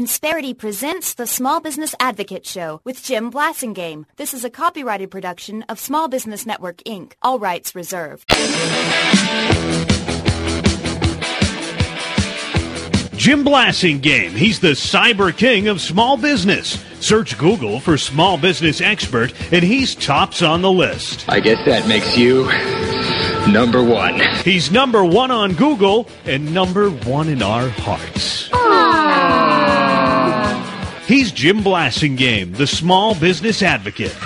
Insperity presents the Small Business Advocate Show with Jim Blasingame. This is a copyrighted production of Small Business Network, Inc. All rights reserved. Jim Blasingame. He's the cyber king of small business. Search Google for small business expert, and he's tops on the list. I guess that makes you number one. He's number one on Google and number one in our hearts. He's Jim Blasingame, the small business advocate.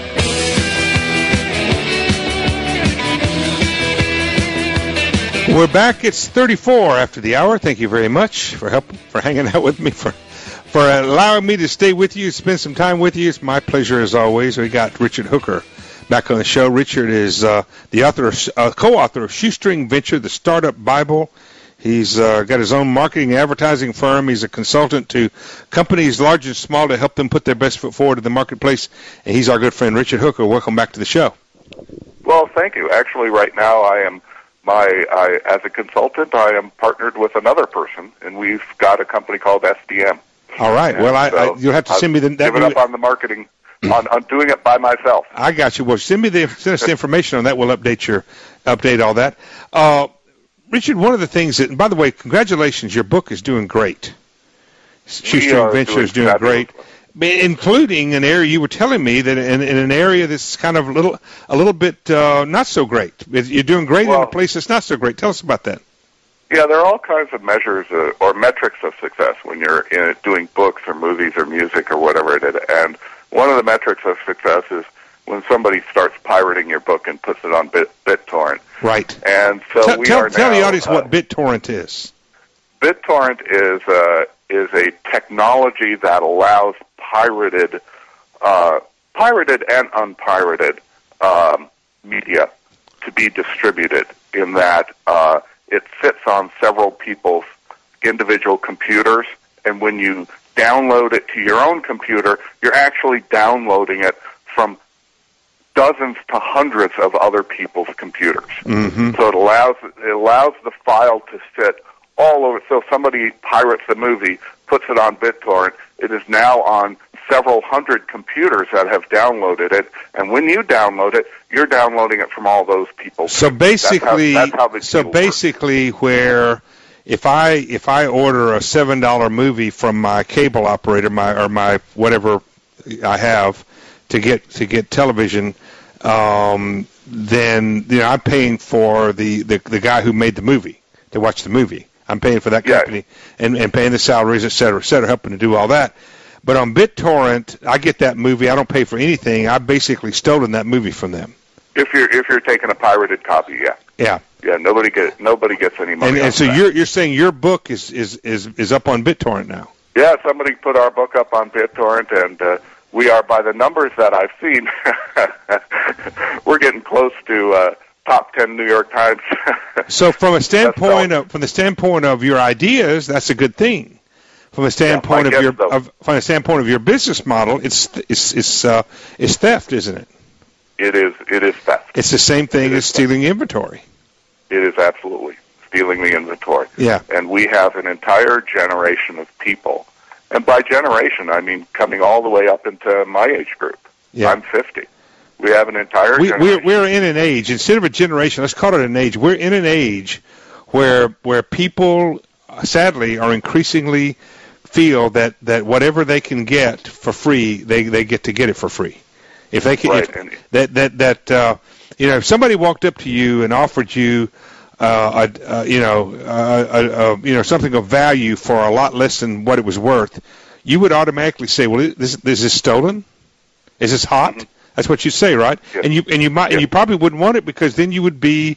We're back. It's 34 after the hour. Thank you very much for hanging out with me, for allowing me to stay with you, spend some time with you. It's my pleasure as always. We got Richard Hooker back on the show. Richard is the co-author of Shoestring Venture, the Startup Bible. He's got his own marketing and advertising firm. He's a consultant to companies large and small to help them put their best foot forward in the marketplace. And he's our good friend, Richard Hooker. Welcome back to the show. Well, thank you. Actually, right now as a consultant, I am partnered with another person, and we've got a company called SDM. All right. And well, you'll have to send me the... Give it up on the marketing, on doing it by myself. I got you. Well, send us the information on that. We'll update all that. Richard, one of the things that, and by the way, congratulations, your book is doing great. Shoestring Venture is doing great, including an area you were telling me that in an area that's kind of a little bit not so great. You're doing great in a place that's not so great. Tell us about that. Yeah, there are all kinds of measures or metrics of success when you're doing books or movies or music or whatever it is. And one of the metrics of success is when somebody starts pirating your book and puts it on BitTorrent. Right. And so tell the audience what BitTorrent is. BitTorrent is a technology that allows pirated and unpirated media to be distributed in that it sits on several people's individual computers, and when you download it to your own computer, you're actually downloading it from dozens to hundreds of other people's computers. Mm-hmm. So it allows the file to sit all over. So if somebody pirates the movie, puts it on BitTorrent, it is now on several hundred computers that have downloaded it, and when you download it, you're downloading it from all those people. So basically, where if I order a $7 movie from my cable operator, my whatever I have to get television, then I'm paying for the guy who made the movie to watch the movie. I'm paying for that company and paying the salaries, et cetera, helping to do all that. But on BitTorrent, I get that movie. I don't pay for anything. I've basically stolen that movie from them. If you're taking a pirated copy, yeah. Nobody gets any money. And so you're saying your book is up on BitTorrent now? Yeah, somebody put our book up on BitTorrent, and we are, by the numbers that I've seen, we're getting close to top 10 New York Times. So from the standpoint of your ideas, that's a good thing. From the standpoint of your business model, it's theft, isn't it? It is theft. It's the same thing as stealing inventory. It is absolutely stealing the inventory. Yeah. And we have an entire generation of people, and by generation I mean coming all the way up into my age group. Yeah. I'm 50. We have an entire generation. We're in an age, instead of a generation, let's call it an age. We're in an age where people, sadly, are increasingly feel that whatever they can get for free, they get to get it for free. If they can, if somebody walked up to you and offered you, something of value for a lot less than what it was worth, you would automatically say, "Well, is this stolen? Is this hot?" Mm-hmm. That's what you say, right? Yes. And you probably wouldn't want it, because then you'd be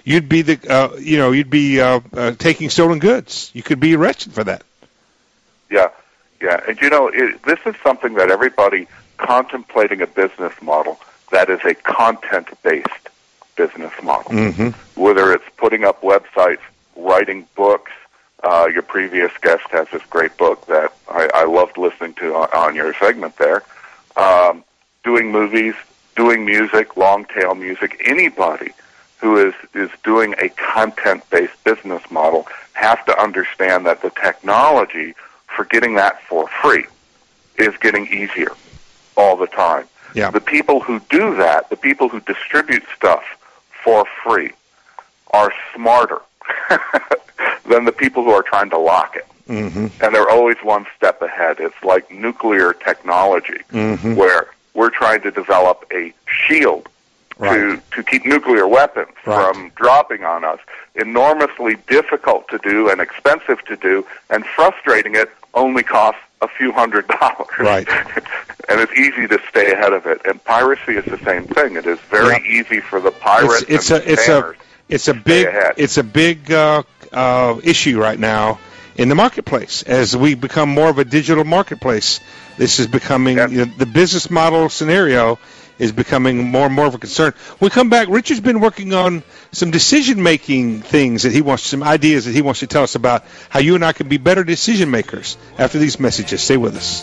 taking stolen goods. You could be arrested for that. Yeah. And this is something that everybody contemplating a business model that is a content-based business model, mm-hmm. whether it's putting up websites, writing books. Your previous guest has this great book that I loved listening to on your segment there. Doing movies, doing music, long-tail music. Anybody who is doing a content-based business model have to understand that the technology for getting that for free is getting easier all the time. Yeah. The people who do that, the people who distribute stuff for free, are smarter than the people who are trying to lock it. Mm-hmm. And they're always one step ahead. It's like nuclear technology, where we're trying to develop a shield to keep nuclear weapons from dropping on us. Enormously difficult to do and expensive to do, and frustrating it only costs a few $100s. Right. And it's easy to stay ahead of it. And piracy is the same thing. It is very easy for the pirates it's and the spammers it's a big issue right now in the marketplace as we become more of a digital marketplace. This is becoming the business model scenario is becoming more and more of a concern. When we come back, Richard's been working on some decision-making things that he wants, some ideas that he wants to tell us about how you and I can be better decision makers after these messages. Stay with us.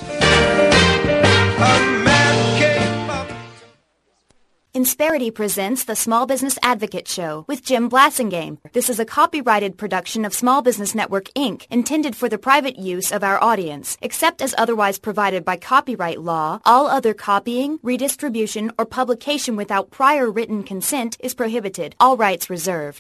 Insperity presents the Small Business Advocate Show with Jim Blasingame. This is a copyrighted production of Small Business Network, Inc., intended for the private use of our audience. Except as otherwise provided by copyright law, all other copying, redistribution, or publication without prior written consent is prohibited. All rights reserved.